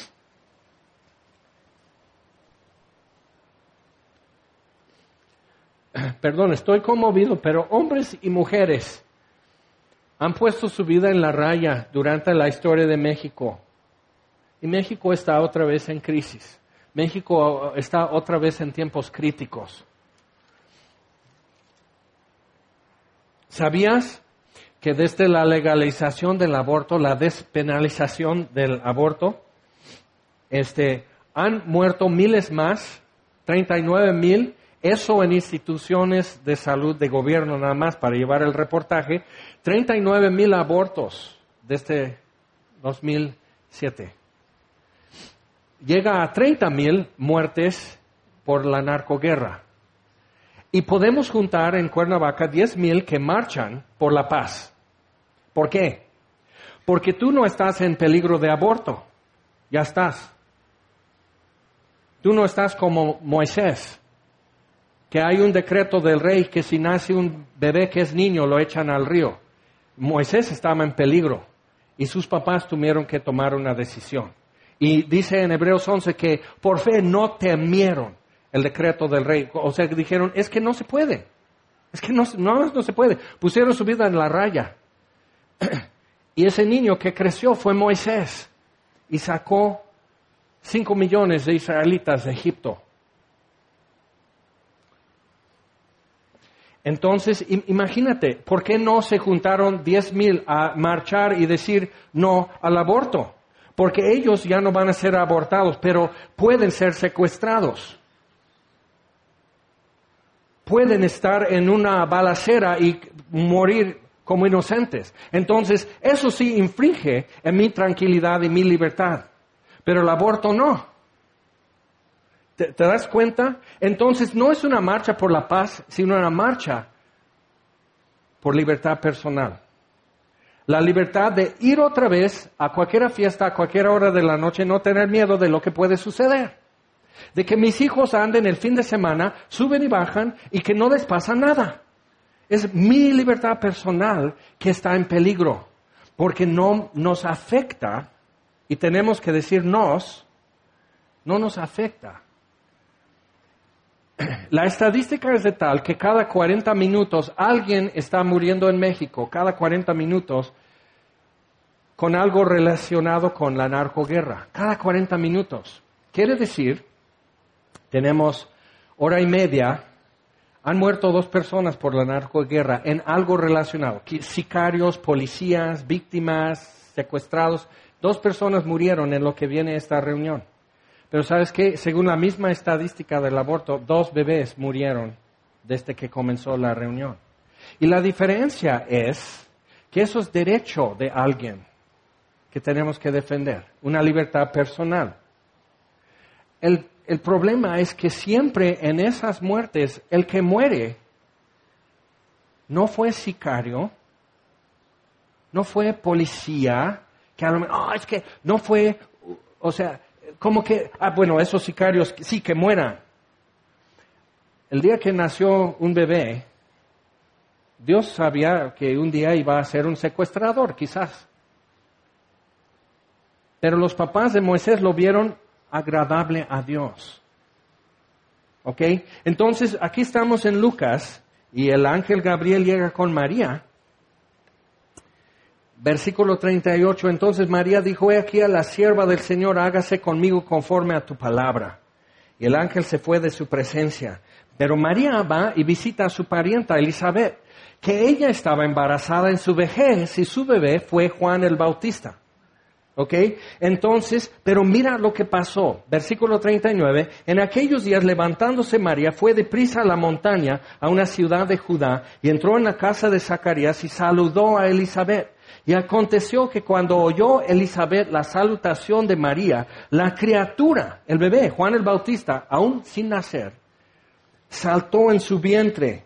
Perdón, estoy conmovido, pero hombres y mujeres han puesto su vida en la raya durante la historia de México. Y México está otra vez en crisis. México está otra vez en tiempos críticos. ¿Sabías que desde la legalización del aborto, la despenalización del aborto, este, han muerto miles más, treinta y nueve mil? Eso en instituciones de salud de gobierno nada más para llevar el reportaje, treinta y nueve mil abortos desde dos mil siete. Llega a treinta mil muertes por la narcoguerra. Y podemos juntar en Cuernavaca diez mil que marchan por la paz. ¿Por qué? Porque tú no estás en peligro de aborto. Ya estás. Tú no estás como Moisés, que hay un decreto del rey que si nace un bebé que es niño lo echan al río. Moisés estaba en peligro y sus papás tuvieron que tomar una decisión. Y dice en Hebreos once que por fe no temieron el decreto del rey. O sea, que dijeron, es que no se puede. Es que no, no, no se puede. Pusieron su vida en la raya. Y ese niño que creció fue Moisés y sacó cinco millones de israelitas de Egipto. Entonces, imagínate, ¿por qué no se juntaron diez mil a marchar y decir no al aborto? Porque ellos ya no van a ser abortados, pero pueden ser secuestrados. Pueden estar en una balacera y morir como inocentes. Entonces, eso sí infringe en mi tranquilidad y mi libertad. Pero el aborto no. ¿Te, ¿Te das cuenta? Entonces, no es una marcha por la paz, sino una marcha por libertad personal. La libertad de ir otra vez a cualquier fiesta, a cualquier hora de la noche, no tener miedo de lo que puede suceder. De que mis hijos anden el fin de semana, suben y bajan y que no les pasa nada. Es mi libertad personal que está en peligro, porque no nos afecta, y tenemos que decir nos, no nos afecta. La estadística es de tal que cada cuarenta minutos alguien está muriendo en México, cada cuarenta minutos, con algo relacionado con la narcoguerra. Cada cuarenta minutos. Quiere decir, tenemos hora y media, han muerto dos personas por la narcoguerra en algo relacionado. Sicarios, policías, víctimas, secuestrados. Dos personas murieron en lo que viene esta reunión. Pero ¿sabes qué? Según la misma estadística del aborto, dos bebés murieron desde que comenzó la reunión. Y la diferencia es que eso es derecho de alguien que tenemos que defender, una libertad personal. El, el problema es que siempre en esas muertes, el que muere no fue sicario, no fue policía, que a lo mejor, oh, es que no fue, o sea, como que, ah, bueno, esos sicarios sí que mueran. El día que nació un bebé, Dios sabía que un día iba a ser un secuestrador, quizás. Pero los papás de Moisés lo vieron agradable a Dios. ¿Ok? Entonces, aquí estamos en Lucas, y el ángel Gabriel llega con María. Versículo treinta y ocho, entonces María dijo, he aquí a la sierva del Señor, hágase conmigo conforme a tu palabra. Y el ángel se fue de su presencia. Pero María va y visita a su parienta Elizabeth, que ella estaba embarazada en su vejez y su bebé fue Juan el Bautista. ¿Ok? Entonces, pero mira lo que pasó. Versículo treinta y nueve, en aquellos días levantándose María fue deprisa a la montaña, a una ciudad de Judá, y entró en la casa de Zacarías y saludó a Elizabeth. Y aconteció que cuando oyó Elizabeth la salutación de María, la criatura, el bebé, Juan el Bautista, aún sin nacer, saltó en su vientre.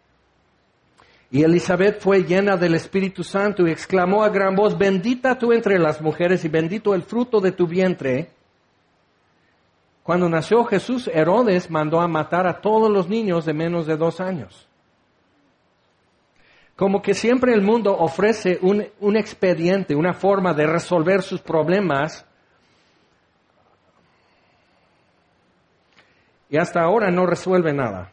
Y Elizabeth fue llena del Espíritu Santo y exclamó a gran voz, bendita tú entre las mujeres y bendito el fruto de tu vientre. Cuando nació Jesús, Herodes mandó a matar a todos los niños de menos de dos años. Como que siempre el mundo ofrece un, un expediente, una forma de resolver sus problemas. Y hasta ahora no resuelve nada.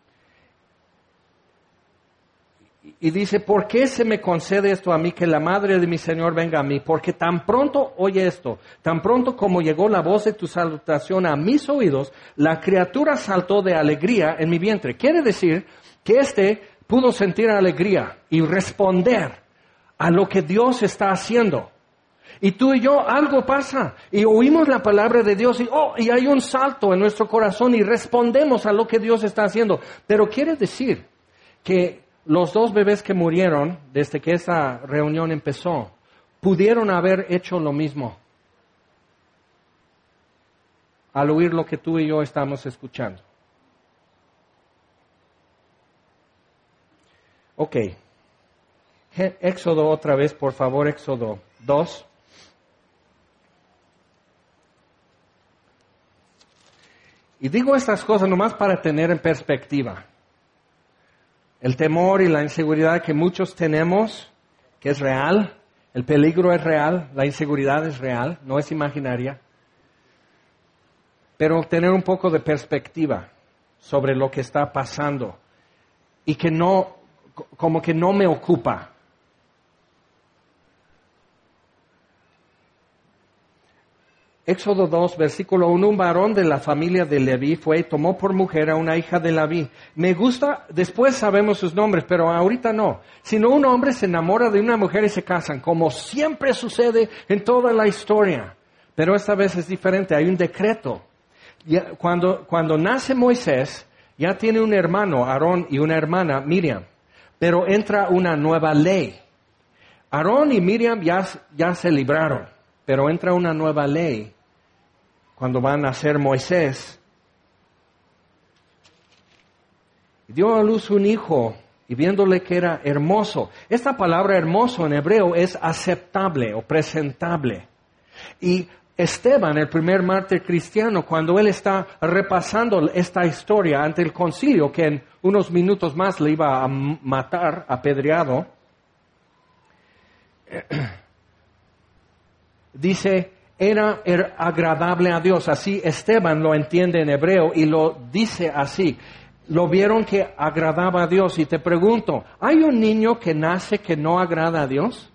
Y dice, ¿por qué se me concede esto a mí, que la madre de mi Señor venga a mí? Porque tan pronto, oye esto, tan pronto como llegó la voz de tu salutación a mis oídos, la criatura saltó de alegría en mi vientre. Quiere decir que este pudo sentir alegría y responder a lo que Dios está haciendo. Y tú y yo, algo pasa, y oímos la palabra de Dios, y, oh, y hay un salto en nuestro corazón, y respondemos a lo que Dios está haciendo. Pero quiere decir que los dos bebés que murieron desde que esta reunión empezó, pudieron haber hecho lo mismo al oír lo que tú y yo estamos escuchando. Ok. Éxodo otra vez, por favor, Éxodo dos. Y digo estas cosas nomás para tener en perspectiva el temor y la inseguridad que muchos tenemos, que es real, el peligro es real, la inseguridad es real, no es imaginaria. Pero tener un poco de perspectiva sobre lo que está pasando y que no, como que no me ocupa. Éxodo dos, versículo uno, un varón de la familia de Leví fue y tomó por mujer a una hija de Leví. Me gusta, después sabemos sus nombres, pero ahorita no. Sino un hombre se enamora de una mujer y se casan, como siempre sucede en toda la historia. Pero esta vez es diferente, hay un decreto. Ya, cuando, cuando nace Moisés, ya tiene un hermano, Aarón, y una hermana, Miriam. Pero entra una nueva ley. Aarón y Miriam ya, ya se libraron, pero entra una nueva ley. Cuando va a nacer Moisés, dio a luz un hijo, y viéndole que era hermoso. Esta palabra hermoso en hebreo es aceptable o presentable. Y Esteban, el primer mártir cristiano, cuando él está repasando esta historia ante el concilio, que en unos minutos más le iba a matar, apedreado, dice, era, era agradable a Dios. Así Esteban lo entiende en hebreo y lo dice así. Lo vieron que agradaba a Dios. Y te pregunto, ¿hay un niño que nace que no agrada a Dios?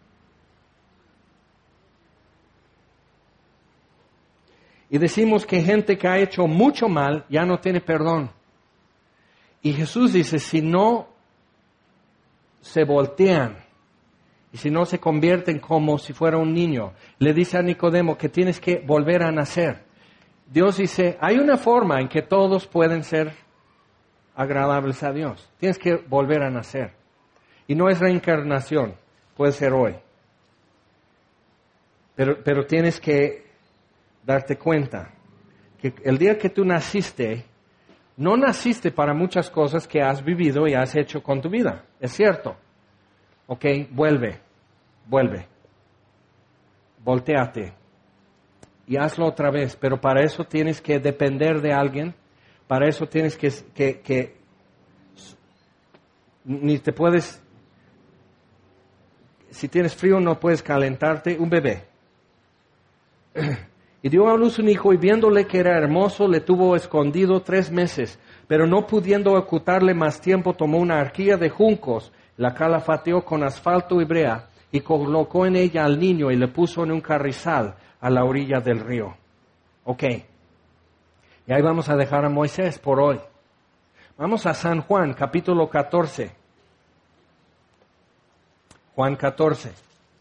Y decimos que gente que ha hecho mucho mal ya no tiene perdón. Y Jesús dice, si no se voltean, y si no se convierten como si fuera un niño, le dice a Nicodemo que tienes que volver a nacer. Dios dice, hay una forma en que todos pueden ser agradables a Dios. Tienes que volver a nacer. Y no es reencarnación, puede ser hoy. Pero, pero tienes que darte cuenta que el día que tú naciste, no naciste para muchas cosas que has vivido y has hecho con tu vida. Es cierto. Ok, vuelve, vuelve. Voltéate y hazlo otra vez. Pero para eso tienes que depender de alguien. Para eso tienes que, que, que ni te puedes, si tienes frío no puedes calentarte, un bebé. Y dio a luz un hijo y viéndole que era hermoso, le tuvo escondido tres meses. Pero no pudiendo ocultarle más tiempo, tomó una arquilla de juncos, la calafateó con asfalto y brea, y colocó en ella al niño y le puso en un carrizal a la orilla del río. Ok. Y ahí vamos a dejar a Moisés por hoy. Vamos a San Juan, capítulo catorce. Juan catorce.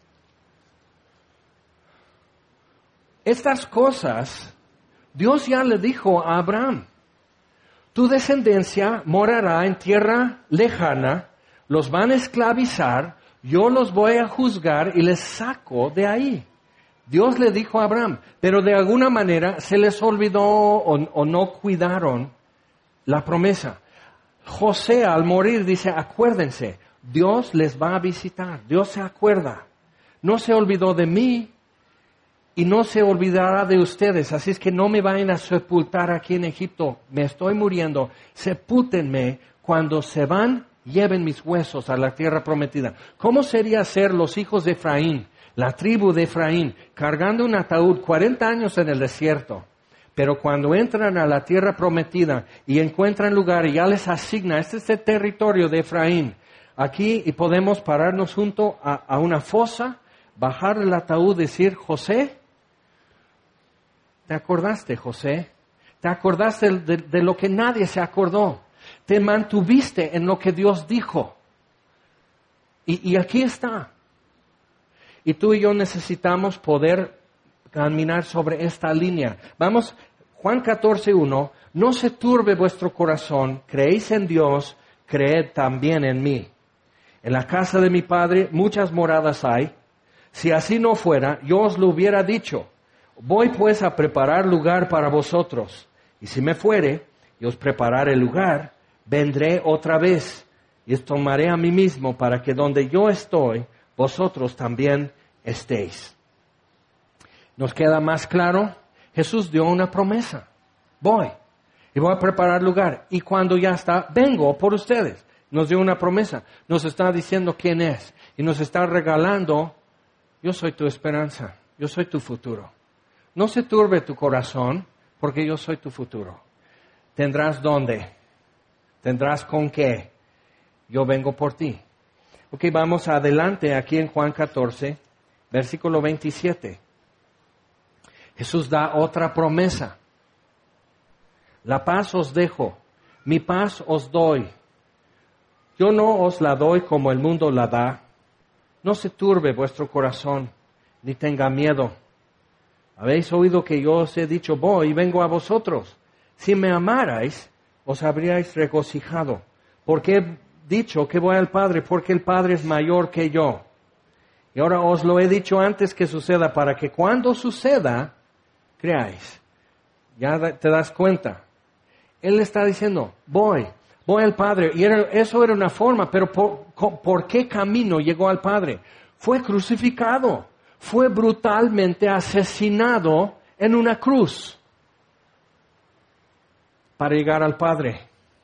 Estas cosas Dios ya le dijo a Abraham. Tu descendencia morará en tierra lejana, los van a esclavizar, yo los voy a juzgar y les saco de ahí. Dios le dijo a Abraham, pero de alguna manera se les olvidó o, o no cuidaron la promesa. José al morir dice, acuérdense, Dios les va a visitar, Dios se acuerda. No se olvidó de mí y no se olvidará de ustedes, así es que no me vayan a sepultar aquí en Egipto, me estoy muriendo, sepúltenme cuando se van, lleven mis huesos a la tierra prometida. ¿Cómo sería ser los hijos de Efraín, la tribu de Efraín, cargando un ataúd cuarenta años en el desierto? Pero cuando entran a la tierra prometida y encuentran lugar y ya les asigna, este es el territorio de Efraín, aquí y podemos pararnos junto a, a una fosa, bajar el ataúd y decir, José, ¿te acordaste, José? ¿Te acordaste de, de lo que nadie se acordó? Te mantuviste en lo que Dios dijo. Y, y aquí está. Y tú y yo necesitamos poder caminar sobre esta línea. Vamos, Juan catorce uno, no se turbe vuestro corazón, creéis en Dios, creed también en mí. En la casa de mi Padre muchas moradas hay. Si así no fuera, yo os lo hubiera dicho. Voy pues a preparar lugar para vosotros. Y si me fuere, y os prepararé el lugar, vendré otra vez, y os tomaré a mí mismo, para que donde yo estoy, vosotros también estéis. ¿Nos queda más claro? Jesús dio una promesa. Voy, y voy a preparar lugar. Y cuando ya está, vengo por ustedes. Nos dio una promesa. Nos está diciendo quién es. Y nos está regalando, yo soy tu esperanza, yo soy tu futuro. No se turbe tu corazón, porque yo soy tu futuro. ¿Tendrás dónde? ¿Tendrás con qué? Yo vengo por ti. Ok, vamos adelante aquí en Juan catorce, versículo veintisiete. Jesús da otra promesa. La paz os dejo, mi paz os doy. Yo no os la doy como el mundo la da. No se turbe vuestro corazón, ni tenga miedo. Habéis oído que yo os he dicho, voy y vengo a vosotros. Si me amarais, os habríais regocijado. Porque he dicho que voy al Padre, porque el Padre es mayor que yo. Y ahora os lo he dicho antes que suceda, para que cuando suceda, creáis. Ya te das cuenta. Él está diciendo, voy, voy al Padre. Y era, eso era una forma, pero por, ¿por qué camino llegó al Padre? Fue crucificado. Fue brutalmente asesinado en una cruz para llegar al Padre.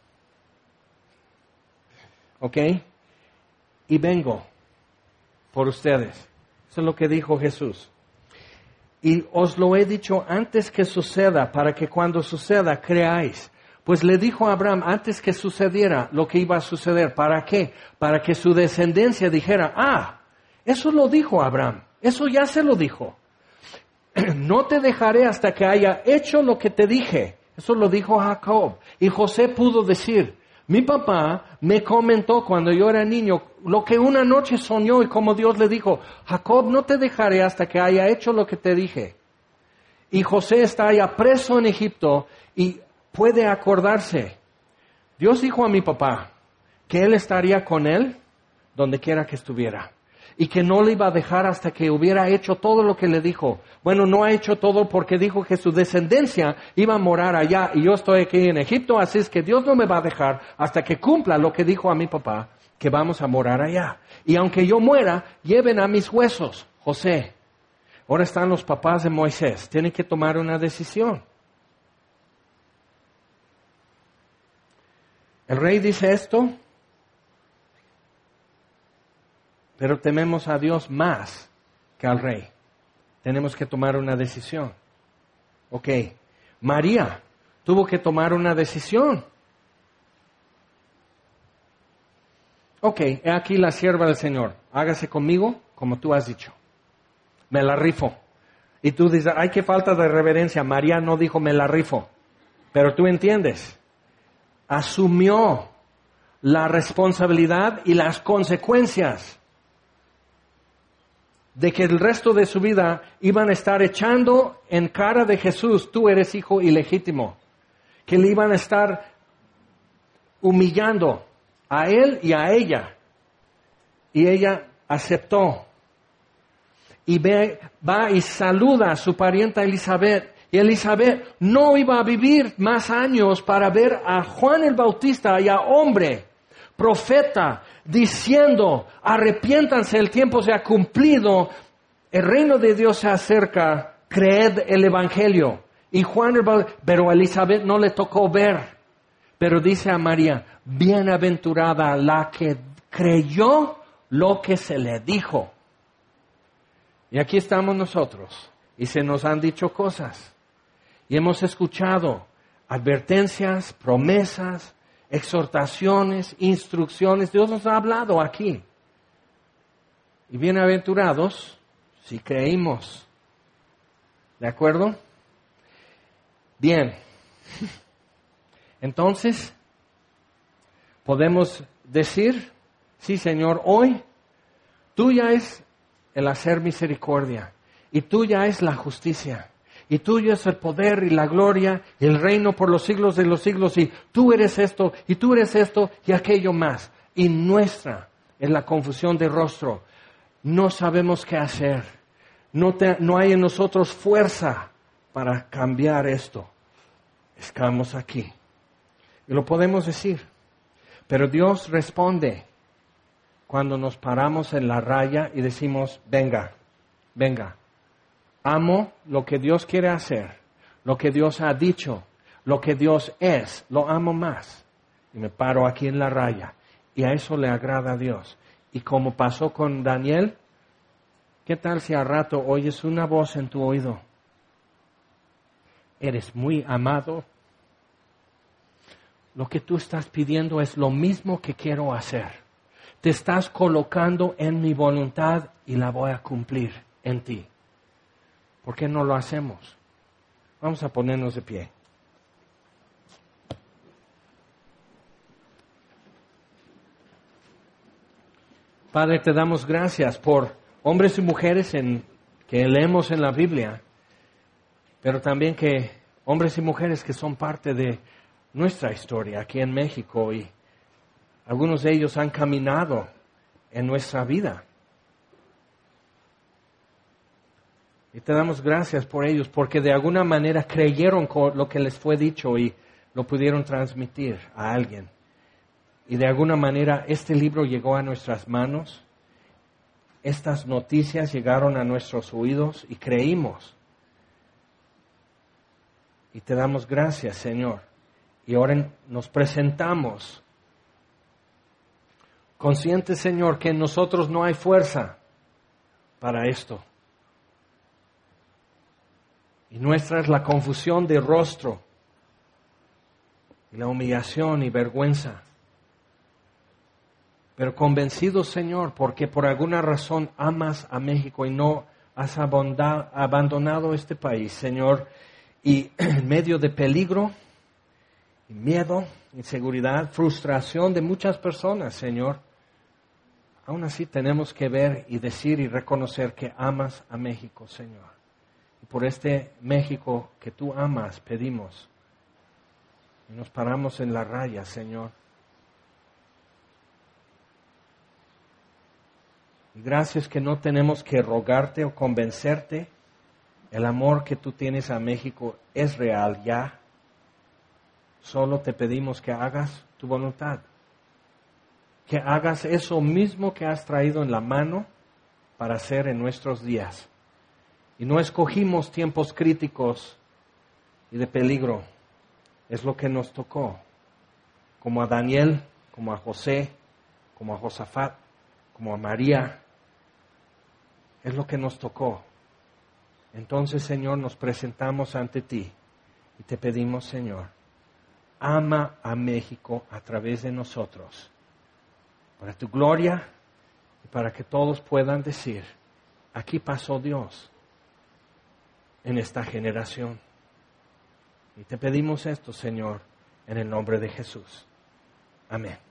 ¿Ok? Y vengo por ustedes. Eso es lo que dijo Jesús. Y os lo he dicho antes que suceda, para que cuando suceda creáis. Pues le dijo a Abraham antes que sucediera lo que iba a suceder. ¿Para qué? Para que su descendencia dijera, ah, eso lo dijo Abraham. Eso ya se lo dijo. No te dejaré hasta que haya hecho lo que te dije. Eso lo dijo Jacob. Y José pudo decir, mi papá me comentó cuando yo era niño lo que una noche soñó y como Dios le dijo, Jacob, no te dejaré hasta que haya hecho lo que te dije. Y José está allá preso en Egipto y puede acordarse. Dios dijo a mi papá que él estaría con él donde quiera que estuviera. Y que no le iba a dejar hasta que hubiera hecho todo lo que le dijo. Bueno, no ha hecho todo porque dijo que su descendencia iba a morar allá y yo estoy aquí en Egipto, así es que Dios no me va a dejar hasta que cumpla lo que dijo a mi papá, que vamos a morar allá. Y aunque yo muera, lleven a mis huesos. José, ahora están los papás de Moisés, tienen que tomar una decisión. El rey dice esto, pero tememos a Dios más que al rey. Tenemos que tomar una decisión. Ok, María tuvo que tomar una decisión. Ok, he aquí la sierva del Señor. Hágase conmigo como tú has dicho. Me la rifo. Y tú dices, ay, qué falta de reverencia. María no dijo me la rifo. Pero tú entiendes. Asumió la responsabilidad y las consecuencias de que el resto de su vida iban a estar echando en cara de Jesús, tú eres hijo ilegítimo. Que le iban a estar humillando a él y a ella. Y ella aceptó. Y ve, va y saluda a su parienta Elizabeth. Y Elizabeth no iba a vivir más años para ver a Juan el Bautista, ya hombre, profeta, diciendo, arrepiéntanse, el tiempo se ha cumplido, el reino de Dios se acerca, creed el Evangelio. Y Juan el Bautista, pero a Elizabeth no le tocó ver. Pero dice a María, bienaventurada la que creyó lo que se le dijo. Y aquí estamos nosotros, y se nos han dicho cosas. Y hemos escuchado advertencias, promesas, exhortaciones, instrucciones. Dios nos ha hablado aquí. Y bienaventurados si creímos. ¿De acuerdo? Bien. Entonces, podemos decir, sí, Señor, hoy tuya es el hacer misericordia. Y tuya es la justicia. Y tuyo es el poder y la gloria y el reino por los siglos de los siglos. Y tú eres esto, y tú eres esto, y aquello más. Y nuestra es la confusión de rostro. No sabemos qué hacer. No, te, no hay en nosotros fuerza para cambiar esto. Estamos aquí. Y lo podemos decir. Pero Dios responde cuando nos paramos en la raya y decimos, venga, venga. Amo lo que Dios quiere hacer, lo que Dios ha dicho, lo que Dios es, lo amo más. Y me paro aquí en la raya. Y a eso le agrada a Dios. Y como pasó con Daniel, ¿qué tal si al rato oyes una voz en tu oído? Eres muy amado. Lo que tú estás pidiendo es lo mismo que quiero hacer. Te estás colocando en mi voluntad y la voy a cumplir en ti. ¿Por qué no lo hacemos? Vamos a ponernos de pie. Padre, te damos gracias por hombres y mujeres en, que leemos en la Biblia, pero también que hombres y mujeres que son parte de nuestra historia aquí en México y algunos de ellos han caminado en nuestra vida. Y te damos gracias por ellos, porque de alguna manera creyeron con lo que les fue dicho y lo pudieron transmitir a alguien. Y de alguna manera este libro llegó a nuestras manos, estas noticias llegaron a nuestros oídos y creímos. Y te damos gracias, Señor. Y ahora nos presentamos conscientes, Señor, que en nosotros no hay fuerza para esto. Y nuestra es la confusión de rostro, y la humillación y vergüenza. Pero convencidos, Señor, porque por alguna razón amas a México y no has abandonado este país, Señor, y en medio de peligro, miedo, inseguridad, frustración de muchas personas, Señor, aún así tenemos que ver y decir y reconocer que amas a México, Señor. Por este México que tú amas, pedimos. Y nos paramos en la raya, Señor. Y gracias que no tenemos que rogarte o convencerte. El amor que tú tienes a México es real ya. Solo te pedimos que hagas tu voluntad. Que hagas eso mismo que has traído en la mano para hacer en nuestros días. Y no escogimos tiempos críticos y de peligro. Es lo que nos tocó. Como a Daniel, como a José, como a Josafat, como a María. Es lo que nos tocó. Entonces, Señor, nos presentamos ante ti y te pedimos, Señor, ama a México a través de nosotros, para tu gloria y para que todos puedan decir, aquí pasó Dios en esta generación. Y te pedimos esto, Señor, en el nombre de Jesús. Amén.